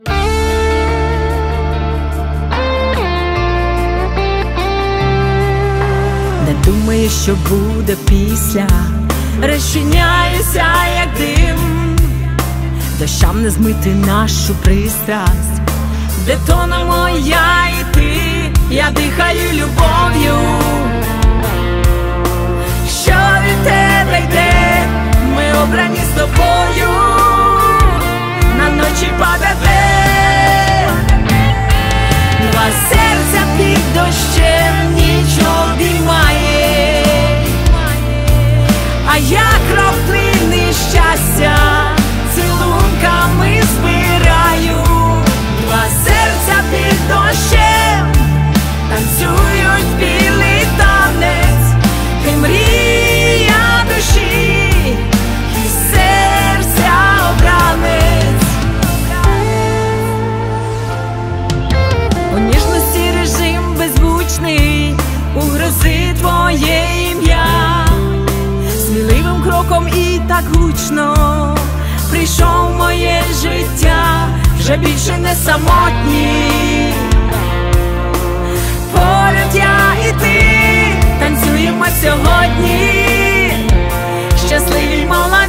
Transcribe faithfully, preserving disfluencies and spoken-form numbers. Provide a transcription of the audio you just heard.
Не думаю, що буде після, розчиняюся, як дим. Дощам не змити нашу пристрасть, де тонемо я і ти. Я дихаю любов'ю, що від тебе йде. Ми обрані з тобою, на ночі паде день. Два серця під дощем ніч обіймає, а я краплини щастя цілунками збираю. Два серця під дощем танцюють білий танець. Ти мрія душі і серця обранець. У ніжності режим беззвучний, у грози твоє ім'я. Сміливим кроком і так гучно прийшов моє життя. Вже більше не самотні, поряд я і ти танцюємо сьогодні, щасливі молоді.